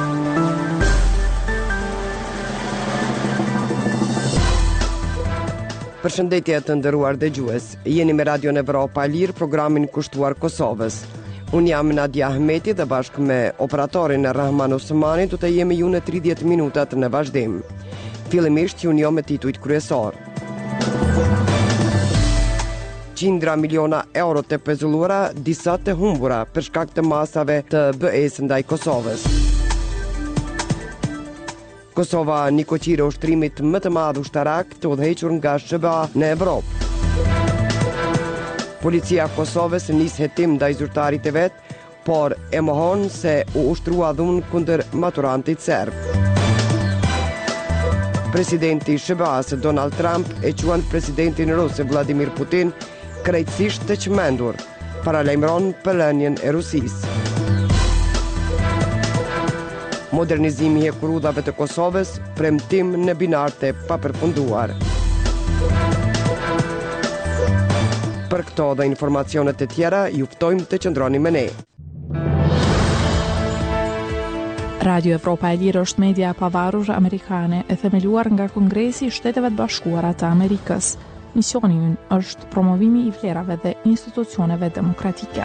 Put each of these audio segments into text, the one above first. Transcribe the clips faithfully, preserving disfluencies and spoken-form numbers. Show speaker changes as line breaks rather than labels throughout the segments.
Përshëndetje të nderuar dëgjues. Jeni me Radion Evropa e Lirë, programin kushtuar Kosovës. Unë jam Nadia Ahmeti dhe bashkë me operatorin Rahman Osmani do të jemi ju në tridhjetë minutat në vazhdim. Fillimisht ju njoh me titujt kryesor. Qindra miliona euro të pezulluara, disa të humbura për shkak të masave të B E-s ndaj Kosovës. Kosova një koqire ushtrimit më të madh ushtarak të udhëhequr nga S B A në Evropë. Policia e Kosovës nis hetim ndaj zyrtarit të vet, por e mohon se u ushtrua dhunë kundër maturantit serb. Presidenti i S B A-s Donald Trump e quan presidentin rus Vladimir Putin krejtësisht të çmendur, paralajmëron pëlënien e Rusisë. Modernizimi i hekurudhave të Kosovës, premtim në binarte pa përfunduar. Për këto dhe informacionet e tjera, ju ftojmë të qëndroni me ne.
Radio Evropa e Lirë është media e pavarur amerikane e themeluar nga Kongresi i Shteteve të Bashkuara të Amerikës. Misioni i ynë është promovimi i vlerave dhe institucioneve demokratike.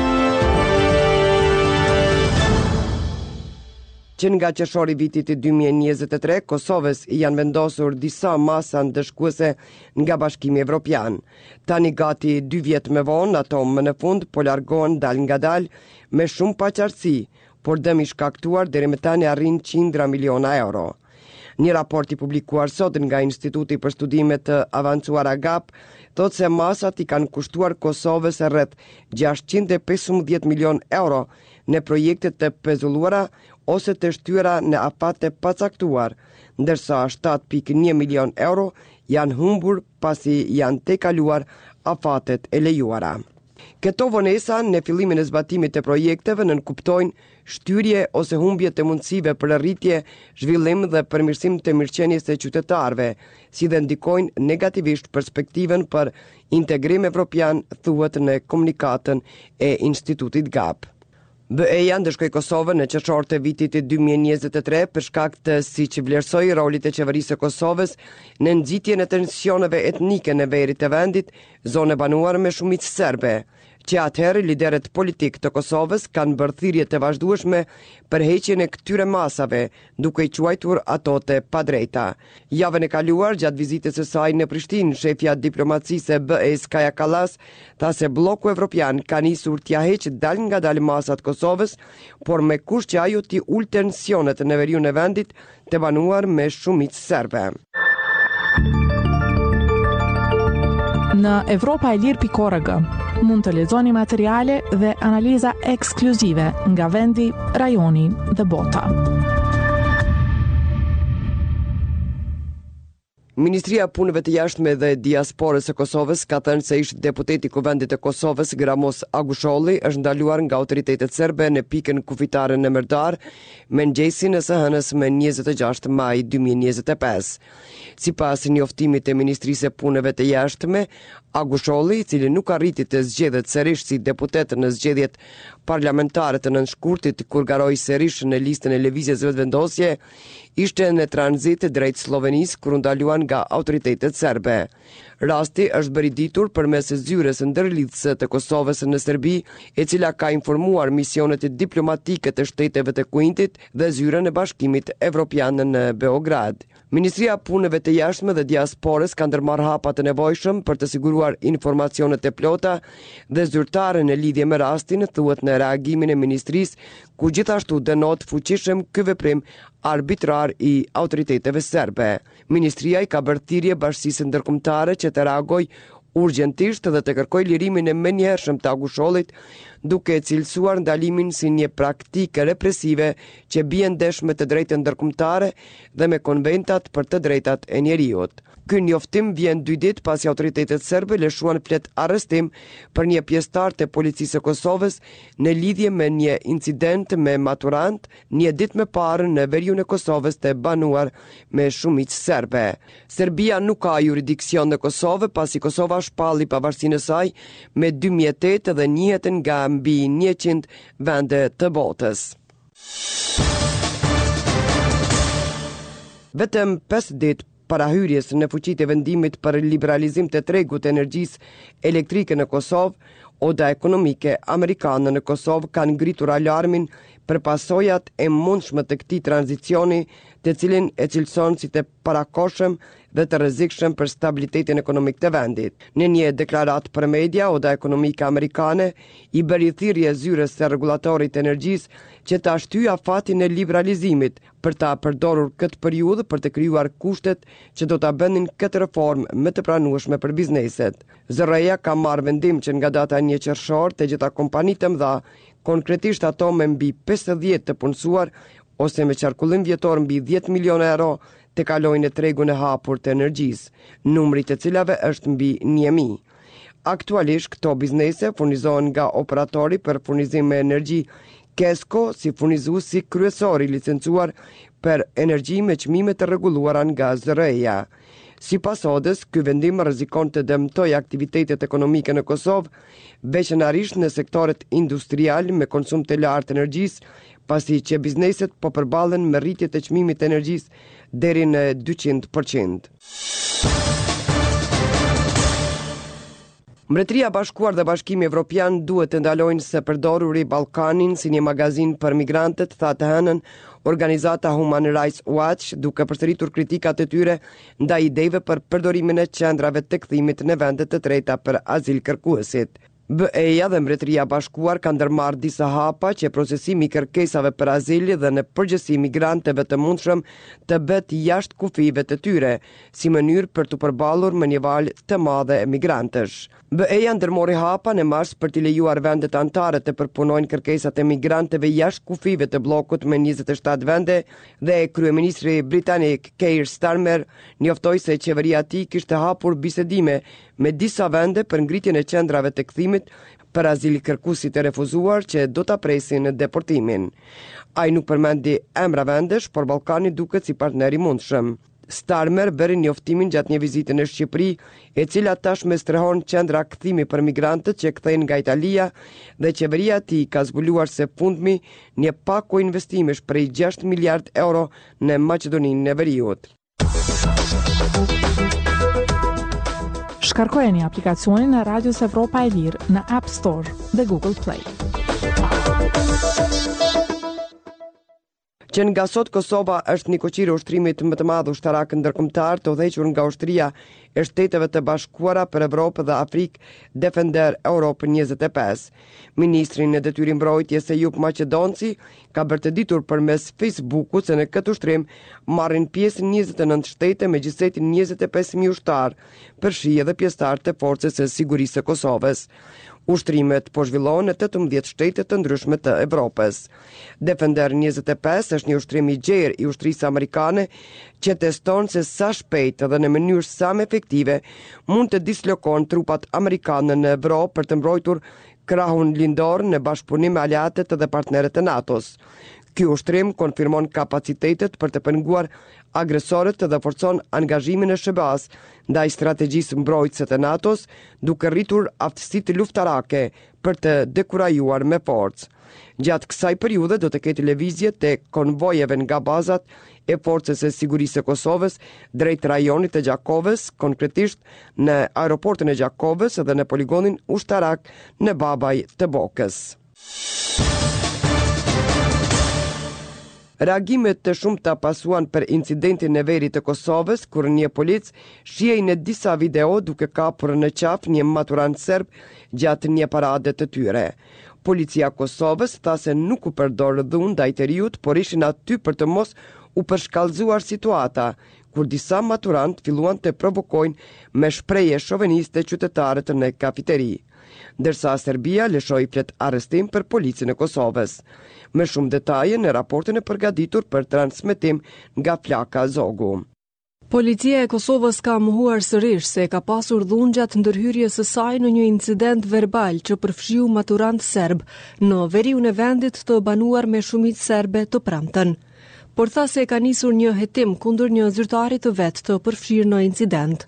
Që nga qershori vitit dy mijë e njëzet e tre, Kosovës janë vendosur disa masa ndëshkuese nga Bashkimi Evropian. Tani gati dy vjet me vonë, ato më në fund po largohen dal nga dal me shumë paqartësi, por dëmi shkaktuar deri më tani arrin qindra miliona euro. Një raport i publikuar sot nga Instituti për Studime të Avancuara GAP thotë se masat i kanë kushtuar Kosovës rreth gjashtëqind e pesëmbëdhjetë milion euro në projekte të pezulluara ose të shtyra në afate pacaktuar, ndërsa shtatë pikë një milion euro janë humbur pasi janë tejkaluar afatet e lejuara. Këto vonesa në fillimin e zbatimit të projekteve nënkuptojnë shtyrje ose humbje të mundësive për rritje, zhvillim dhe përmirësim të mirëqenies së qytetarëve, si dhe ndikojnë negativisht perspektivën për integrim evropian, thuhet në komunikatën e Institutit GAP. B E-ja ndëshkoi Kosovën në qershor të vitit dy mijë e njëzet e tre për shkak të siç vlerësoi rolit të qeverisë së Kosovës në nxitjen e tensioneve etnike në veri të vendit, zonë e banuar me shumicë serbe, që atëherë liderët politik të Kosovës kanë bërë thirrje të vazhdueshme për heqjen e këtyre masave, duke i quajtur ato të padrejta. Javën e kaluar, gjatë vizitës së saj në Prishtinë, shefja diplomacisë e B E-s Kaja Kallas tha se bloku evropian ka nisur t'ia heqë dal nga dal masat Kosovës, por me kusht që ajo t'i ul tensionet në veriun e vendit të banuar me shumicë serbe.
Në Evropa e Lirë pikë org mund të lexoni materiale dhe analiza ekskluzive nga vendi, rajoni dhe bota.
Ministria e Punëve të Jashtme dhe Diasporës së Kosovës ka thënë se ish deputeti i Kuvendit të Kosovës Gramos Agusholli është ndaluar nga autoritetet serbe në pikën kufitare në Merdar me mëngjesin e së hënës me njëzet e gjashtë maj dy mijë e njëzet e pesë. Sipas njoftimit të Ministrisë së Punëve të Jashtme, Agusholli, i cili nuk arriti të zgjedhet sërish si deputet në zgjedhjet parlamentare të nënshkurtit kur garoi sërish në listën e lëvizjes vetëvendosje, ishte në tranzit drejt Slovenisë kur u ndaluan nga autoritetet serbe. Rasti është bërë i ditur përmes zyres ndërlidhëse të Kosovës në Serbi, e cila ka informuar misionet diplomatike të shteteve të Kuintit dhe zyrën e Bashkimit Evropian në Beograd. Ministria e Punëve të Jashtme dhe Diasporës ka ndërmarrë hapa të nevojshëm për të siguruar informacionet e plota dhe zyrtare në lidhje me rastin, thuhet në reagimin e ministrisë, ku gjithashtu dënohet fuqishëm ky veprim arbitrar i autoriteteve serbe. Ministria i ka bërë thirrje bashkisë ndërkombëtare që të reagojë urgjentisht dhe të kërkoj lirimin e menjëhershëm të Agushollit, duke cilësuar ndalimin si një praktikë represive që bie ndesh me të drejtën ndërkombëtare dhe me konventat për të drejtat e njeriut. Ky njoftim vjen dy ditë pasi autoritetet serbe lëshuan flet arrestim për një pjesëtar të policisë së Kosovës në lidhje me një incident me maturant një ditë më parë në veriun e Kosovës të banuar me shumicë serbe. Serbia nuk ka jurisdiksion në Kosovë pasi Kosova shpalli pavarësinë e saj me dy mijë e tetë dhe njihet nga mbi njëqind vende të botës. Vetëm pesë ditë para hyrjes në fuqi të vendimit për liberalizim të tregut të energjisë elektrike në Kosovë, Oda Ekonomike Amerikane në Kosovë kanë ngritur alarmin për pasojat e mundshme të këtij tranzicioni, të cilin e cilëson si të parakoshëm dhe të rrezikshëm për stabilitetin ekonomik të vendit. Në një deklaratë për media, Oda Ekonomike Amerikane i bëri thirrje zyres së rregullatorit të energjisë që ta shtyja fatin e liberalizimit për ta përdorur këtë periudhë për të krijuar kushtet që do ta bënin këtë reformë më të pranueshme për bizneset. Z R E-ja ka marrë vendim që nga data një qershor të gjitha kompanitë të mëdha, konkretisht ato me mbi pesëdhjetë të punësuar ose me qarkullim vjetor mbi dhjetë milion euro, të kalojnë në tregun e hapur të energjisë, numri të cilave është mbi një mijë. Aktualisht këto biznese furnizohen nga operatori për furnizim me energji Kesko si furnizuesi kryesor i licencuar për energji me çmime të rregulluara nga Z R E-ja. Sipas Odës, ky vendim rrezikon të dëmtojë aktivitetet ekonomike në Kosovë, veçanërisht në sektoret industrial me konsum të lartë energjisë, pasi që bizneset po përballen me rritje të çmimit të energjisë deri në dyqind përqind. Mbretëria e Bashkuar dhe Bashkimi Evropian duhet të ndalojnë së përdoruri Ballkanin si një magazin për migrantët, tha të hënën organizata Human Rights Watch, duke përsëritur kritikat e tyre ndaj ideve për përdorimin e qendrave të kthimit në vendet të treta për azil kërkuesit. B E-ja dhe Mbretëria e Bashkuar kanë ndërmarrë disa hapa që procesimi i kërkesave për azil dhe në përgjithësi migrantëve të mundshëm të bëhet jashtë kufive të tyre, si mënyrë për të përballur me një valë të madhe e migrantësh. B E-ja ndërmori hapa në mars për t'i lejuar vendet anëtare të përpunojnë kërkesat e migrantëve jashtë kufive të bllokut me njëzet e shtatë vende dhe kryeministri britanik Keir Starmer njoftoi se qeveria e tij kishte hapur bisedime me disa vende për ngritjen e qendrave të kthimit për azil kërkuesit e refuzuar që do ta presin deportimin. Ai nuk përmendi emra vendesh, por Ballkani duket si partner i mundshëm. Starmer bëri njoftimin gjatë një vizite në Shqipëri, e cila tashmë strehon qendra kthimi për migrantët që kthehen nga Italia dhe qeveria e tij ka zbuluar se fundmi një paku investimesh prej gjashtë miliard euro në Maqedoninë e Veriut.
Shkarkojeni aplikacionin e Radios Evropa e Lirë në App Store dhe Google Play.
Që nga sot Kosova është një koqir ushtrimit më të madh ushtarak ndërkombëtar të udhëhequr nga ushtria e Shteteve të Bashkuara për Evropë dhe Afrikë, Defender Europe njëzet e pesë. Ministri në detyrë mbrojtjes Ejup Maqedonci ka bërë të ditur përmes Facebookut se në këtë ushtrim marrin pjesë njëzet e nëntë shtete me gjithsesi njëzet e pesë mijë ushtar, përfshi edhe pjesëtar të forcës së sigurisë së Kosovës. Ushtrimet po zhvillohen në tetëmbëdhjetë shtete të ndryshme të Evropës. Defender njëzet e pesë është një ushtrim i gjerë i ushtrisë amerikane që teston se sa shpejt dhe në mënyrë sa më efektive mund të dislokojnë trupat amerikane në Evropë për të mbrojtur krahun lindor në bashkëpunim me aleatët dhe partnerët e NATO-s. Ky ushtrim konfirmon kapacitetet për të penguar agresorët dhe forcon angazhimin e S B A-s ndaj strategjisë mbrojtëse të NATO-s, duke rritur aftësitë luftarake për të dekurajuar me forcë. Gjatë kësaj periudhe do të ketë lëvizje të konvojeve nga bazat e forcës së sigurisë së Kosovës drejt rajonit të Gjakovës, konkretisht në aeroportin e Gjakovës dhe në poligonin ushtarak në Babaj të Bokës. Reagimet të shumta pasuan për incidentin në veri të Kosovës, kur një polic shihej në disa video duke kapur në qaf një maturant serb gjatë një parade të tyre. Policia Kosovës tha se nuk u përdor dhunë ndaj të rijut, por ishin aty për të mos u përshkallëzuar situata, kur disa maturant filluan të provokojnë me shprehje shoveniste qytetarët në kafiteri, ndërsa Serbia lëshoi flet arrestim për policin e Kosovës. Me shumë detaje në raportin e përgatitur për transmetim nga Flaka Zogu.
Policia e Kosovës ka mohuar sërish se ka pasur dhunë gjatë ndërhyrjes së saj në një incident verbal që përfshiu maturant serb në veriun e vendit të banuar me shumicë serbe të premten. Por tha se ka nisur një hetim kundër një zyrtari të vet të përfshirë në incident.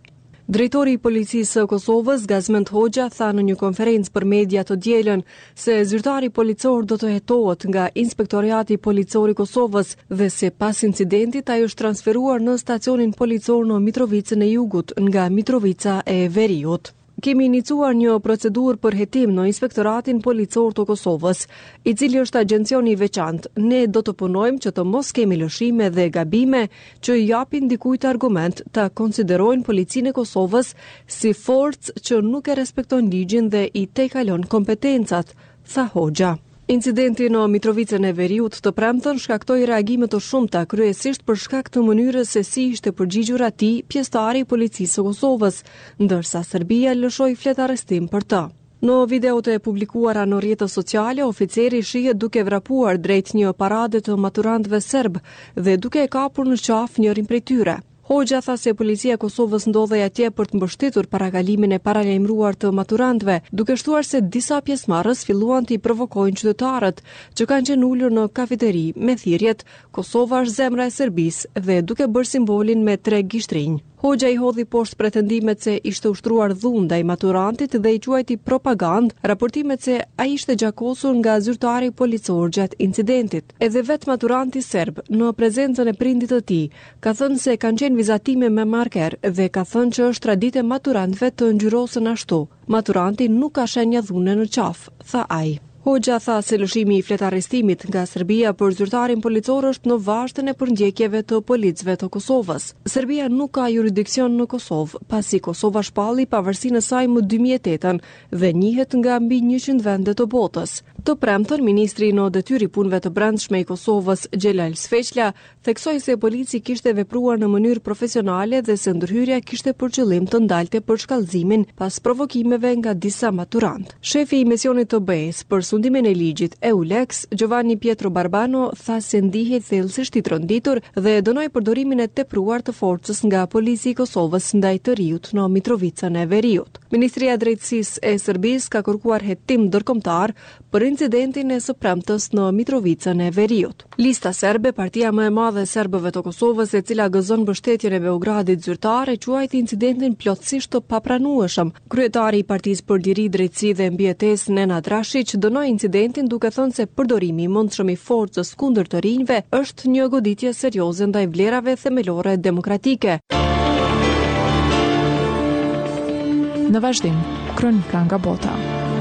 Drejtori i policisë së Kosovës, Gazmend Hoxha, tha në një konferencë për media të dielën se zyrtari policor do të hetohet nga Inspektoriati Policor i Kosovës dhe se pas incidentit ai është transferuar në stacionin policor në Mitrovicën e Jugut nga Mitrovica e Veriut. Kemi inicuar një procedurë për hetim në Inspektoratin Policor të Kosovës, i cili është agjencioni i veçantë. Ne do të punojmë që të mos kemi lëshime dhe gabime që i japin dikujt argument ta konsiderojnë policinë e Kosovës si forcë që nuk e respekton ligjin dhe i tejkalon kompetencat, tha Hoxha. Incidenti në Mitrovicën e Veriut të premten shkaktoi reagime të shumta, kryesisht për shkak të mënyrës se si ishte përgjigjur atij pjesëtari i policisë së Kosovës, ndërsa Serbia lëshoi flet arrestim për të. Në videot e publikuara në rrjetet sociale, oficeri shihet duke vrapuar drejt një parade të maturantëve serb dhe duke e kapur në qafë njërin prej tyre. Hoxha tha se policia e Kosovës ndodhej atje për të mbështetur paragalimin e paralajmëruar të maturantëve, duke shtuar se disa pjesëmarrës filluan të i provokojnë qytetarët që kanë qenë ulur në kafeteri me thirrjet "Kosova është zemra e Serbisë" dhe duke bërë simbolin me tre gishtrinj. Hoxha i hodhi poshtë pretendimet se ishte ushtruar dhunë ndaj maturantit dhe i quajti propagandë raportimet se ai ishte gjakosur nga zyrtari policor gjatë incidentit. Edhe vetë maturanti serb, në prezencën e prindit të tij, ka thënë se kanë qenë vizatime me marker dhe ka thënë që është traditë e maturantëve të ngjyrosën ashtu. Maturanti nuk ka shenja dhune në qafë, tha ai. Hoxha tha se lëshimi i flet arrestimit nga Serbia për zyrtarin policor është në vazhdën e përndjekjeve të policëve të Kosovës. Serbia nuk ka jurisdiksion në Kosovë, pasi Kosova shpalli pavarësinë e saj më dy mijë e tetë dhe njihet nga mbi njëqind vende të botës. Të premtën, ministri në detyrë i punëve të brendshme i Kosovës, Xhelal Sfeqla, theksoi se polici kishte vepruar në mënyrë profesionale dhe se ndërhyrja kishte për qëllim të ndalte për shkallëzimin pas provokimeve nga disa maturantë. Shefi i misionit të B E-s për sundimin e ligjit E U L E X, Giovanni Pietro Barbano, tha se ndihet thellësisht i tronditur dhe dënoi përdorimin e tepruar të forcës nga polici i Kosovës ndaj të riut në Mitrovicën e Veriut. Ministria e Drejtësisë e Serbisë ka kërkuar hetim ndërkombëtar për incidentin e së premtës në Mitrovicën e Veriut. Lista serbe, partia më e madhe e serbëve të Kosovës, e cila gëzon mbështetjen e Beogradit zyrtar, e quajti incidentin plotësisht të papranueshëm. Kryetari i Partisë për Liri, Drejtësi dhe Mbijetesë, Nenad Rashić, dënoi incidentin duke thënë se përdorimi i mundshëm i forcës kundër të rinjve është një goditje serioze ndaj vlerave themelore demokratike.
Në vazhdim, kronika nga bota.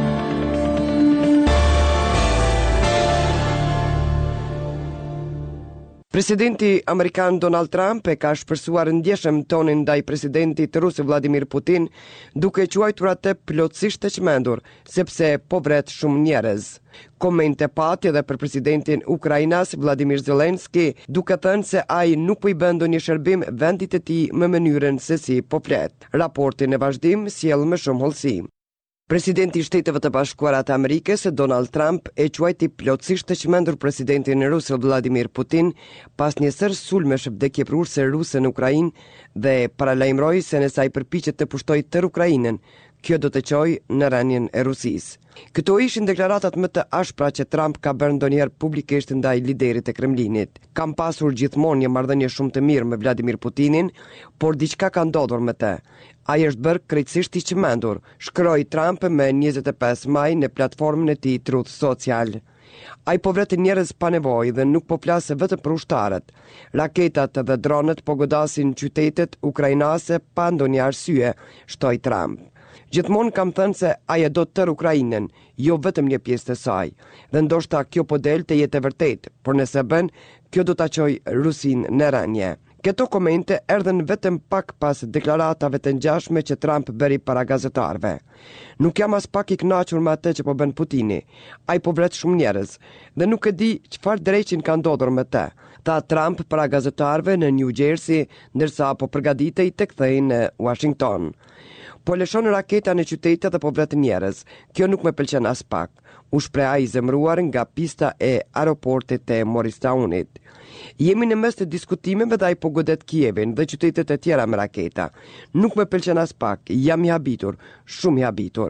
Presidenti Amerikan Donald Trump e ka shpresuar ndjeshëm tonin ndaj presidentit rus Vladimir Putin, duke quajtur atë plotësisht të çmendur, sepse po vret shumë njerëz. Komente pati edhe për presidentin Ukrainas Vladimir Zelenski, duke thënë se ai nuk po i bën ndonjë shërbim vendit të tij me mënyrën se si po flet. Raporti në vazhdim sjell më shumë hollësi. Presidenti i Shteteve të Bashkuara të Amerikës, Donald Trump, e quajti plotësisht të çmendur presidentin rus Vladimir Putin pas një sër sulmesh vdekjeprurëse ruse në Ukrainë dhe paralajmëroi se nëse ai përpiqet të pushtojë tërë Ukrainën, kjo do të çojë në rënien e Rusisë. Këto ishin deklaratat më të ashpra që Trump ka bërë ndonjëherë publikisht ndaj liderit e Kremlinit. Kam pasur gjithmonë një marrëdhënie shumë të mirë me Vladimir Putinin, por diçka ka ndodhur me të. Ai është bërë krejtësisht i çmendur, shkroi Trump me njëzet e pesë maj në platformën e tij Truth Social. Ai po vret njerëz pa nevojë dhe nuk po flas vetëm për ushtarët. Raketat dhe dronët po godasin qytetet ukrainase pa ndonjë arsye, shtoi Trump. Gjithmonë kam thënë se ai e do tërë Ukrainën, jo vetëm një pjesë të saj, dhe ndoshta kjo po del të jetë e vërtetë, por nëse bën, kjo do ta çojë Rusinë në rënje. Këto komente erdhen vetëm pak pas deklaratave të ngjashme që Trump bëri para gazetarëve. Nuk jam as pak i kënaqur me atë që po bën Putini. Ai po vret shumë njerëz dhe nuk e di çfarë drejtin ka ndodhur me të, tha Trump para gazetarëve në New Jersey, ndërsa po përgatitej të kthehej në Washington. Po lëshon raketa në qytete dhe po vret njerëz. Kjo nuk më pëlqen as pak. U shpreh ai zemëruar nga pista e aeroportit të Morristownit. Jemi në mes të diskutimeve dhe ai po godet Kievin dhe qytetet e tjera me raketa. Nuk më pëlqen as pak. Jam i habitur, shumë i habitur.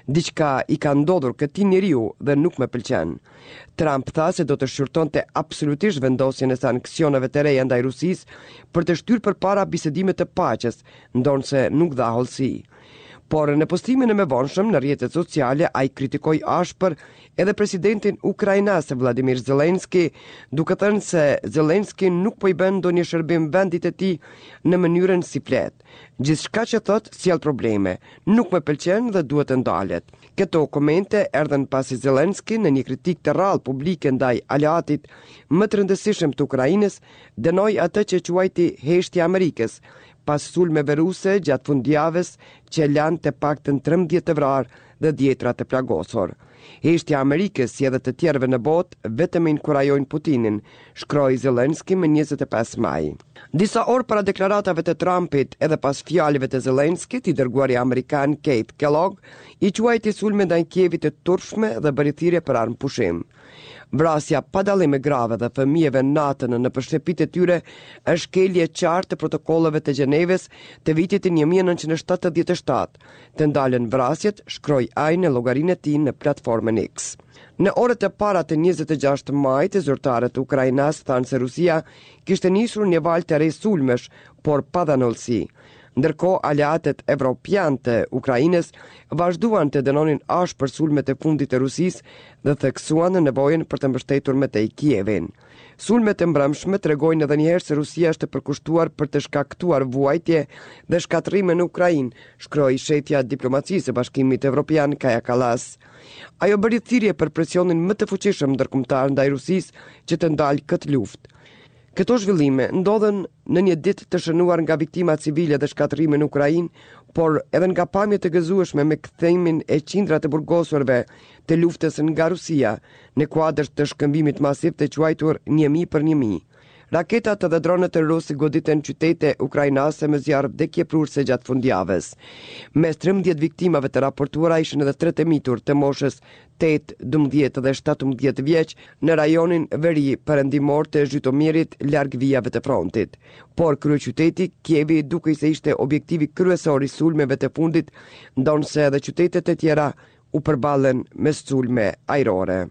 Diçka i ka ndodhur këtij njeriu dhe nuk më pëlqen. Trump tha se do të shqyrtonte absolutisht vendosjen e sanksioneve të reja ndaj Rusisë për të shtyrë përpara bisedimeve të paqes, ndonse nuk dha hollësi. Por në postimin e mëvonshëm në rrjetet sociale ai kritikoi ashpër edhe presidentin ukrainas Vladimir Zelenski, duke thënë se Zelenski nuk po i bën ndonjë shërbim vendit të tij në mënyrën si flet. Gjithçka që thot sjell probleme, nuk më pëlqen dhe duhet të ndalet. Këto komente erdhen pasi Zelenski në një kritik të rrallë publike ndaj aleatit më të rëndësishëm të Ukrainës dënoi atë që quajti heshtja e Amerikës, pas sulmeve ruse gjatë fundjavës që lanë të paktën trembëdhjetë të vrarë dhe dhjetra të plagosur. Heshtja e Amerikës si edhe të tjerëve në botë vetëm e inkurajojnë Putinin, shkroi Zelenski më njëzet e pesë maj. Disa orë para deklaratave të Trumpit edhe pas fjalëve të Zelenskit, i dërguari amerikan Keith Kellogg i quajti sulme ndaj Kievit të turpshme dhe bëri thirrje për armë pushim. Vrasja pa dallime grave dhe fëmijëve natën në përshtëpitë e tyre është shkelje e qartë të protokolleve të Gjeneves të vitit një mijë e nëntëqind e shtatëdhjetë e shtatë. Të ndalen vrasjet, shkroi ai në llogarinë e tij në platformën X. Në orët e para të njëzet e gjashtë majit, zyrtarët e Ukrainas thanë se Rusia kishte nisur një valë të re sulmesh, por pa dhanolsi. Ndërkohë, aleatët evropian të Ukrainës vazhduan të dënonin ashpër sulmet e fundit të Rusisë dhe theksuan në nevojën për të mbështetur me tej Kievin. Sulmet e mbrëmshme tregojnë edhe njëherë se Rusia është e përkushtuar për të shkaktuar vuajtje dhe shkatërrime në Ukrainë, shkroi shefja e diplomacisë së Bashkimit Evropian Kaja Kallas. Ajo bëri thirrje për presionin më të fuqishëm ndërkombëtar ndaj Rusisë që të ndalë këtë luftë. Këto zhvillime ndodhen në një ditë të shënuar nga viktima civile dhe shkatërrime në Ukrainë, por edhe nga pamje të gëzueshme me kthejimin e qindra të burgosurve të luftës nga Rusia në kuadër të shkëmbimit masiv të quajtur njëmi për njëmi. Raketat dhe dronët e rusë goditen qytete ukrainase me zjarr vdekje prurse gjatë fundjavës. Mes trembëdhjetë viktimave të raportuara ishin edhe tre të mitur të moshës tetë, dymbëdhjetë dhe shtatëmbëdhjetë vjeç në rajonin veri perëndimor të Zhytomirit larg vijave të frontit. Por kryeqyteti Kievi, duke se ishte objektivi kryesor i sulmeve të fundit, ndonse edhe qytetet e tjera u përballen me sulme ajrore.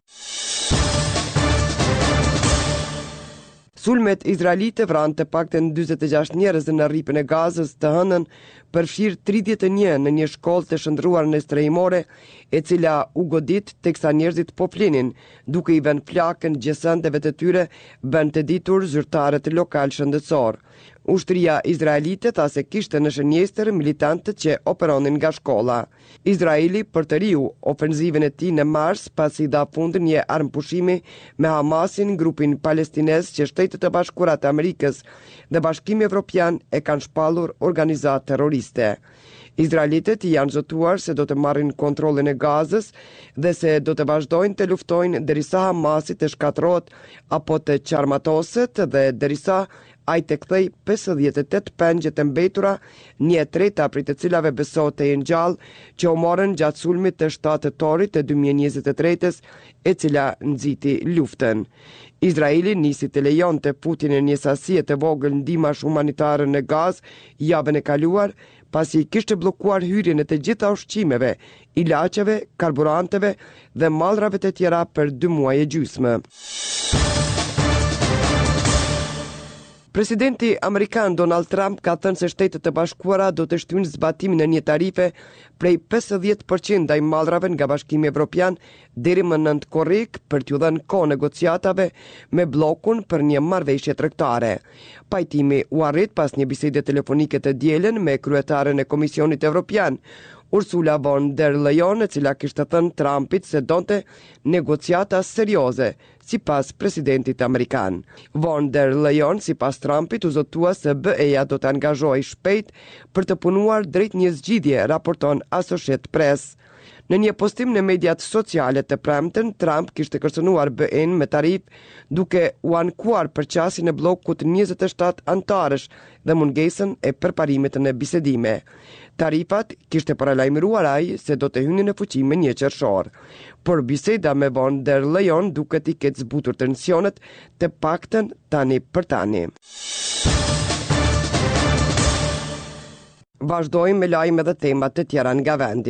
Sulmet izraelite vranë të paktën dyzet e gjashtë njerëz në rripën e Gazës të hënën, përfshir tridhjetë e një në një shkollë të shndruar në strehimore, e cila u godit teksa njerëzit po flinin, duke i vënë flakën gjesëndeve të tyre, bën të ditur zyrtarët lokal shëndetësor. Ushtria izraelite tha se kishte në shënjestër militantët që operonin nga shkolla. Izraeli për të riu ofenzivën e tij në mars pasi dha fund një armpushimi me Hamasin, grupin palestinez që Shtetet e Bashkuara të Amerikës dhe Bashkimi Evropian e kanë shpallur organizatë terroriste. Izraelitët janë zotuar se do të marrin kontrollin e Gazës dhe se do të vazhdojnë të luftojnë derisa Hamasi të shkatërrohet apo të qarmatoset dhe derisa ai të kthej pesëdhjetë e tetë pengjet e mbetura, një e treta prej të cilave besohet të jenë gjallë, që u morën gjatë sulmit të shtatë tetorit të dy mijë e njëzet e tretës, e cila nxiti luftën. Izraeli nisi të lejonte Putinin një sasi të vogël ndihmash humanitare në Gazë javën e kaluar, pasi kishte bllokuar hyrjen e të gjitha ushqimeve, ilaçeve, karburanteve dhe mallrave të tjera për dy muaj e gjysmë. Presidenti amerikan Donald Trump ka thënë se Shtetet e Bashkuara do të shtyjnë zbatimin e një tarife prej pesëdhjetë përqind ndaj mallrave nga Bashkimi Evropian deri më nëntë korrik për t'u dhënë kohë negociatave me bllokun për një marrëveshje tregtare. Pajtimi u arrit pas një bisede telefonike të dielën me kryetaren e Komisionit Evropian, Ursula von der Leyen, e cila kishte thënë Trumpit se donte negociata serioze, sipas presidentit amerikan. Von der Leyen, sipas Trumpit, u zotua se B E-ja do të angazhohej shpejt për të punuar drejt një zgjidhje, raporton Associated Press. Në një postim në mediat sociale të premten, Trump kishte kërcënuar B E-n me tarif duke u ankuar përqasjen e bllokut njëzet e shtatë antarësh dhe mungesën e përparimit në bisedime. Tarifat kishte paralajmëruar ai se do të hynin në fuqi me një qershor. Por biseda me von der Leyen duket i ketë zbutur tensionet, të paktën tani për tani. Vazhdojmë me lajme dhe temat të tjera nga vendi.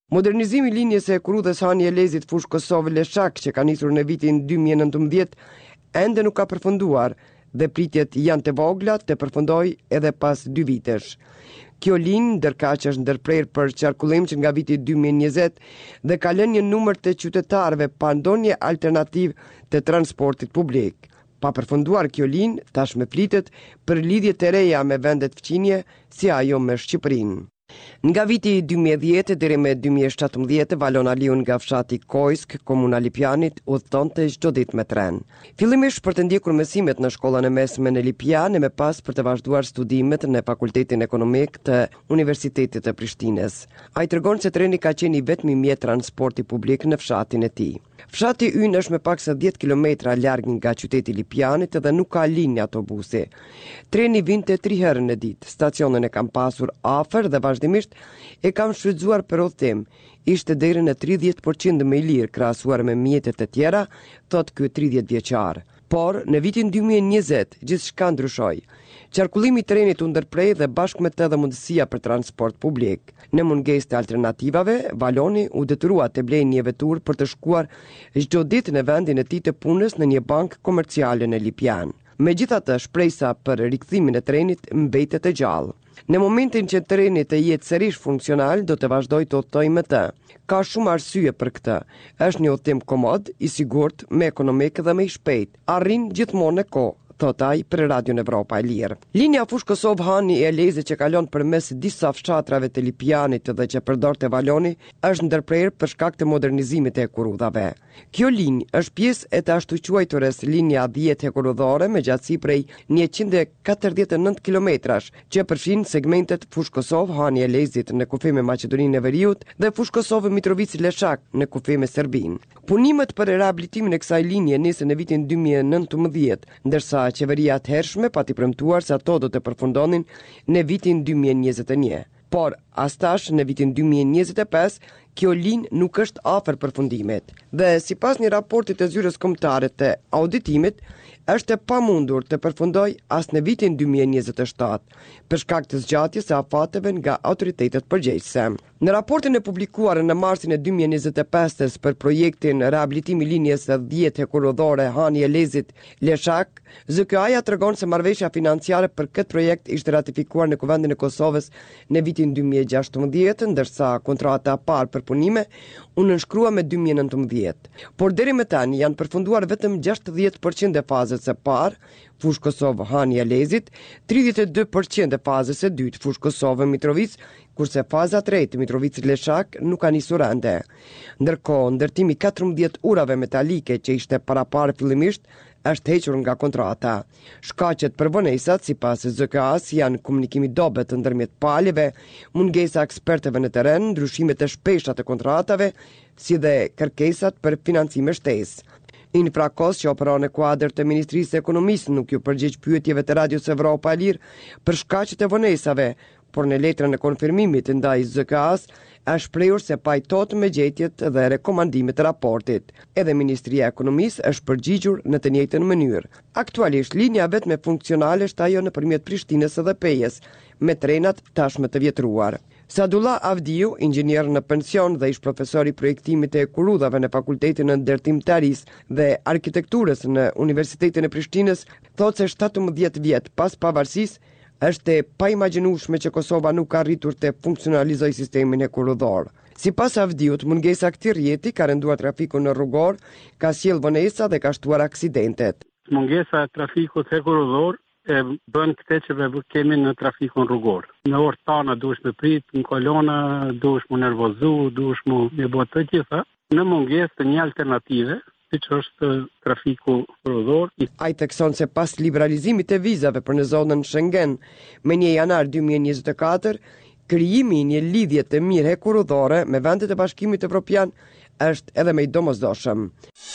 Modernizimi i linjës së Kurudhës Hani Elezit fushë Kosovë Leshak që ka nisur në vitin dy mijë e nëntëmbëdhjetë ende nuk ka përfunduar dhe pritjet janë të vogla të përfundojë edhe pas dy vitesh. Kjo linjë ndërkaq është ndërprerë për qarkullim që nga viti dy mijë e njëzet dhe ka lënë një numër të qytetarëve pa ndonjë alternativë të transportit publik. Pa përfunduar kjo linjë, tashmë flitet për lidhje të reja me vendet fqinje si ajo me Shqipërinë. Nga viti dy mijë e dhjetë deri me dy mijë e shtatëmbëdhjetë, Valon Aliu nga fshati Kojsk, komuna Lipjanit, udhëtonte çdo ditë me tren. Fillimisht për të ndjekur mësimet në shkollën e mesme në Lipjan e më pas për të vazhduar studimet në Fakultetin Ekonomik të Universitetit të Prishtinës. Ai tregon se treni ka qenë i vetmi mjet transporti publik në fshatin e tij. Fshati ynë është me pak se dhjetë kilometra larg nga qyteti Lipjanit dhe nuk ka linjë autobusi. Treni vinte tri herë në ditë. Stacionin e kam pasur afër dhe vazhdimisht e kam shfrytzuar për udhëtim. Ishte deri në tridhjetë përqind më i lirë krahasuar me mjetet e tjera, thot ky tridhjetë vjeçar. Por në vitin dy mijë e njëzet gjithçka ndryshoi. Qarkullimi i trenit u ndërprej dhe bashkë me të edhe mundësia për transport publik. Në mungesë të alternativave, Valoni u detyrua të blejë një vetur për të shkuar çdo ditë në vendin e tij të punës në një bankë komerciale në Lipjan. Megjithatë, shpresa për rikthimin e trenit mbetet e gjallë. Në momentin që treni të jetë sërish funksional, do të vazhdoj të udhtoj me të. Ka shumë arsye për këtë. Është një udhtim komod, i sigurt, me ekonomik dhe me i shpejt. Arrin gjithmonë në kohë, thot ai për Radion Evropa e Lirë. Linja fushë Kosovë Hani Elezit që kalon përmes disa fshatrave të Lipjanit dhe që përdorte Valoni është ndërprerë për shkak të modernizimit të hekurudhave. Kjo linjë është pjesë e të ashtu quajturës linja dhjetë hekurudhore me gjatësi prej njëqind e katërdhjetë e nëntë kilometrash që përfshin segmentet fushë Kosovë Hani Elezit në kufi me Maqedoninë e Veriut dhe fushë Kosovë Mitrovica Leshak në kufi me Serbinë. Punimet për rehabilitimin e kësaj linje nisën në vitin dy mijë e nëntëmbëdhjetë, ndërsa qeveria e hershme pati premtuar se ato do të përfundonin në vitin dy mijë e njëzet e një. Por as tash në vitin dy mijë e njëzet e pesë kjo linjë nuk është afër përfundimit. Dhe sipas një raporti të zyrës kombëtare të auditimit, është e pamundur të përfundoj as në vitin dy mijë e njëzet e shtatë, për shkak të zgjatjes së afateve nga autoritetet përgjegjëse. Në raportin e publikuar në marsin e dy mijë e njëzet e pesë për projektin rehabilitimi i linjës së dhjetë hekurudhore Hani Elezit Leshak, Z K A-ja tregon se marrëveshja financiare për këtë projekt ishte ratifikuar në Kuvendin e Kosovës në vitin dy mijë e gjashtëmbëdhjetë, ndërsa kontrata e parë për punime u nënshkrua me dy mijë e nëntëmbëdhjetë. Por deri më tani janë përfunduar vetëm gjashtëdhjetë përqind e fazës së parë, fushë Kosovë Hani Elezit, tridhjetë e dy përqind e fazës së dytë, fushë Kosovë Mitrovica, kurse faza e tretë Mitrovica Leshak nuk ka nisur ende. Ndërkohë, ndërtimi katërmbëdhjetë urave metalike që ishte paraparë fillimisht është hequr nga kontrata. Shkaqet për vonesat sipas Z K A-s janë komunikimi dobët ndërmjet palëve, mungesa ekspertëve në terren, ndryshimet e shpeshta të kontratave, si dhe kërkesat për financime shtesë. Infrakos që operon në kuadër të Ministrisë së Ekonomisë nuk ju përgjigj pyetjeve të Radios Evropa e Lirë për shkaqet e vonesave, por në letrën e konfirmimit ndaj Z K A-s është shprehur se pajtohet me gjetjet dhe rekomandimet e raportit. Edhe Ministria e Ekonomisë është përgjigjur në të njëjtën mënyrë. Aktualisht linja vetëm funksionale është ajo nëpërmjet Prishtinës dhe Pejës, me trenat tashmë të vjetruar. Sadullah Avdiu, inxhinier në pension dhe ish profesor i projektimit të hekurudhave në Fakultetin e Ndërtimtarisë dhe Arkitekturës në Universitetin e Prishtinës, thotë se shtatëmbëdhjetë vjet pas pavarësisë është e paimagjinueshme që Kosova nuk ka arritur të funksionalizojë sistemin hekurudhor. Sipas Avdiut, mungesa e këtij rrjeti ka rënduar trafikun në rrugor, ka sjellë vonesa dhe ka shtuar aksidentet.
Mungesa e trafikut hekurudhor e bën këtë që ne kemi në trafikun rrugor. Në orë tana duhesh me prit, në kolona duhesh mu nervozu, duhesh mu me bë të gjitha, në mungesë të një alternative, siç është trafiku rrugor.
Ai thekson se pas liberalizimit të vizave për në zonën Schengen me një janar dy mijë e njëzet e katër, krijimi i një lidhje të mirë hekurudhore me vendet e Bashkimit Evropian është edhe më i domosdoshëm.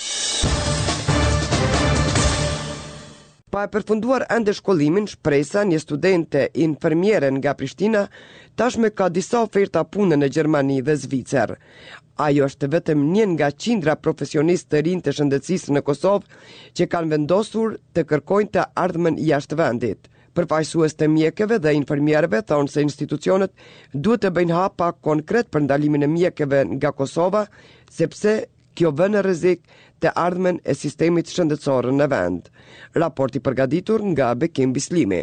Pa e përfunduar ende shkollimin, shpresa një studente infermiere nga Prishtina tashme ka disa oferta pune në Gjermani dhe Zvicër. Ajo është vetëm një nga qindra profesionistë të rinj të shëndetësisë në Kosovë që kanë vendosur të kërkojnë të ardhmen jashtë vendit. Përfaqësues të mjekëve dhe infermierëve thonë se institucionet duhet të bëjnë hapa konkret për ndalimin e mjekëve nga Kosova, sepse kjo vën në rrezik të ardhmen e sistemit shëndetësor në vend. Raporti përgatitur nga Bekim Bislimi.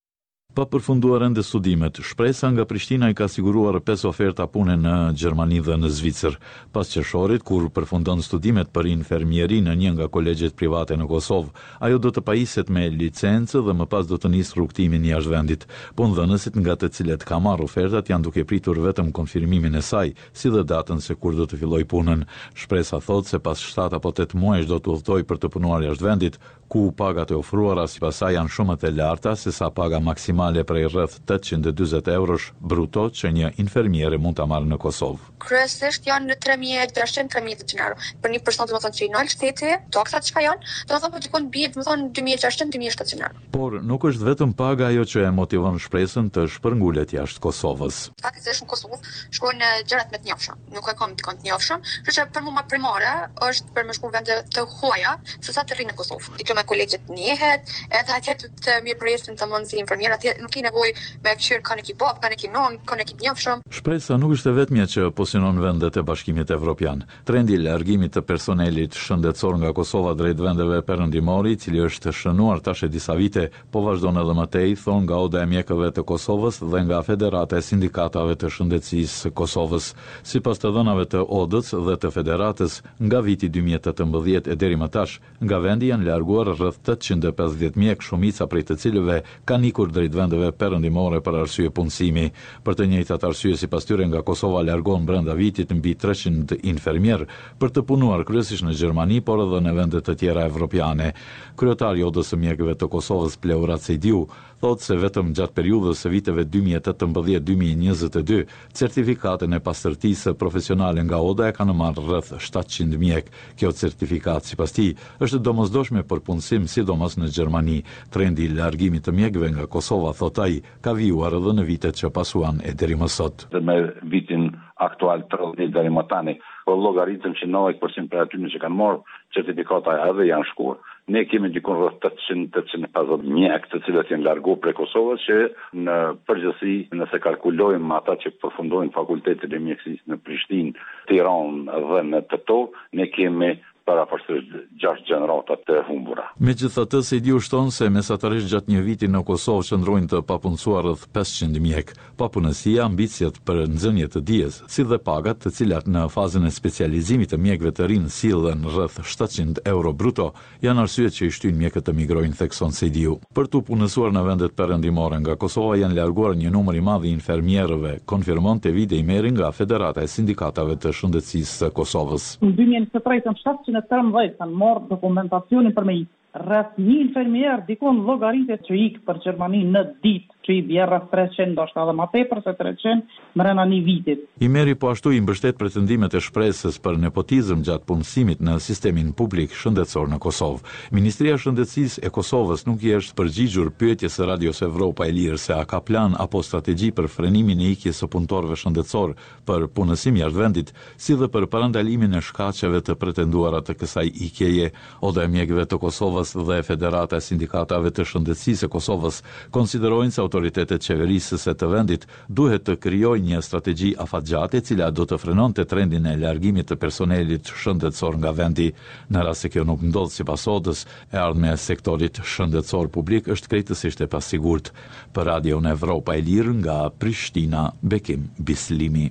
Pa përfunduar ende studimet, shpresa nga Prishtina i ka siguruar pesë oferta pune në Gjermani dhe në Zvicër. Pas qershorit, kur përfundon studimet për infermieri në një nga kolegjet private në Kosovë, ajo do të pajiset me licencë dhe më pas do të nisë rrugtimin jashtë vendit. Punëdhënësit nga të cilët ka marrë ofertat janë duke pritur vetëm konfirmimin e saj, si dhe datën se kur do të filloj punën. Shpresa thotë se pas shtat apo tetë muajsh do të udhtoj për të punuar jashtë vendit, ku pagat e ofruara sipas saj janë shumë të larta se sa paga maksimale prej rreth tetëqind e dyzet eurosh bruto që një infermiere mund ta marrë në Kosovë.
Kryesisht janë tre mijë e gjashtëqind tre mijë euro. Për një person do të thonë që i nol shteti, taksat çka janë, do të thonë po dikon bie, do të thonë dy mijë e gjashtëqind dy mijë e shtatëqind euro.
Por nuk është vetëm paga ajo që e motivon shpresën të shpërngulet jashtë Kosovës.
Faktikisht në Kosovë shkojnë gjërat me të njofshëm. Nuk e kam dikon të njofshëm, kështu që për mua primare është për më shku vende të huaja, sesa të rrinë në Kosovë. Diploma e kolegjit njihet, edhe atje të mirëpresin të mund si infermier, atje nuk i nevojë me këshir kanë ekip bab, kanë ekip non, kanë ekip njofshëm.
Shpresa nuk është e vetmja që pozicionon vendet e Bashkimit Evropian. Trendi i largimit të personelit shëndetësor nga Kosova drejt vendeve perëndimore, i cili është shënuar tash e disa vite, po vazhdon edhe më tej, thon nga Oda e mjekëve të Kosovës dhe nga Federata e Sindikatave të Shëndetësisë së Kosovës. Sipas të dhënave të Odës dhe të Federatës, nga viti dy mijë e tetëmbëdhjetë e deri më tash, nga vendi janë larguar rreth tetëqind e pesëdhjetë mjek, shumica prej të cilëve kanë ikur drejt vendeve perëndimore për arsye punësimi. Për të njëjtat arsye sipas tyre nga Kosova largon brenda vitit mbi treqind infermier për të punuar kryesisht në Gjermani, por edhe në vende të tjera evropiane. Kryetari i Odës së mjekëve të Kosovës, Pleura Cejdiu, thotë se vetëm gjatë periudhës së viteve dy mijë e tetëmbëdhjetë dy mijë e njëzet e dy, certifikatën e pastërtisë profesionale nga Oda e kanë marrë rreth shtatëqind mjek. Kjo certifikat sipas tij është domosdoshme për punësim, sidomos në Gjermani. Trendi i largimit të mjekëve nga Kosova, thot ai, ka vijuar edhe në vitet që pasuan e deri më sot.
Me vitin aktual tridhjetë deri më tani, po llogaritëm që nëntëdhjetë përqind për aty që kanë marrë certifikata edhe janë shkuar. Ne kemi dikon rreth tetëqind deri tetëqind e pesëdhjetë mjek të cilët janë larguar prej Kosovës, që në përgjithësi nëse kalkulojmë ata që përfundojnë fakultetin e mjekësisë në Prishtinë, Tiranë dhe në Teto, ne kemi parapërsisht gjashtë gjenerata të humbura.
Megjithatë, Sejdiu shton se mesatarisht gjatë një viti në Kosovë qëndrojnë të papunësuar rreth pesëqind mjek. Papunësia, ambicjet për nxënje të dijes, si dhe pagat, të cilat në fazën e specializimit të mjekëve të rinë sillen rreth shtatëqind euro bruto, janë arsyet që i shtyn mjekët të migrojnë, thekson Sejdiu. Për të punësuar në vendet perëndimore nga Kosova janë larguar një numër i madh i infermierëve, konfirmon Tevide Imeri nga Federata e Sindikatave të Shëndetësisë së Kosovës.
Në dy mijë e njëzet e tre kanë marrë dokumentacionin për me ikë. Rreth një infermier dikon llogaritet që ikë për Gjermani në ditë, që i bie rreth treqind, ndoshta edhe më tepër se treqind brenda një vitit.
Imeri po ashtu i mbështet pretendimet e shpresës për nepotizëm gjatë punësimit në sistemin publik shëndetësor në Kosovë. Ministria e Shëndetësisë e Kosovës nuk i është përgjigjur pyetjes së Radios Evropa e Lirë se a ka plan apo strategji për frenimin e ikjes së punëtorëve shëndetësor për punësim jashtë vendit, si dhe për parandalimin e shkaqeve të pretenduara të kësaj ikjeje. Oda e mjekëve të Kosovës dhe Federata e Sindikatave të Shëndetësisë e Kosovës konsiderojnë se autoritetet qeverisëse të vendit duhet të krijojnë një strategji afatgjate e cila do të frenonte trendin e largimit të personelit shëndetësor nga vendi. Në rast se kjo nuk ndodh sipas Odës, e ardhmja e sektorit shëndetësor publik është krejtësisht e pasigurt. Për Radion Evropa e Lirë nga Prishtina, Bekim Bislimi.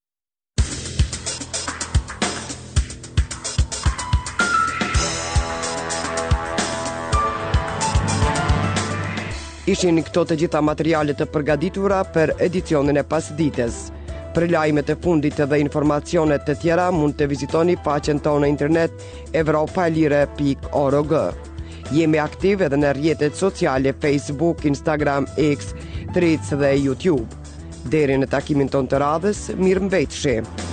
Ishin këto të gjitha materialet të përgatitura për edicionin e pasdites. Për lajmet e fundit dhe informacionet të tjera mund të vizitoni faqen tonë në internet evropaelire pikë org. Jemi aktiv edhe në rrjetet sociale Facebook, Instagram, X, Threads dhe YouTube. Deri në takimin tonë të radhës, mirëmbëjtje.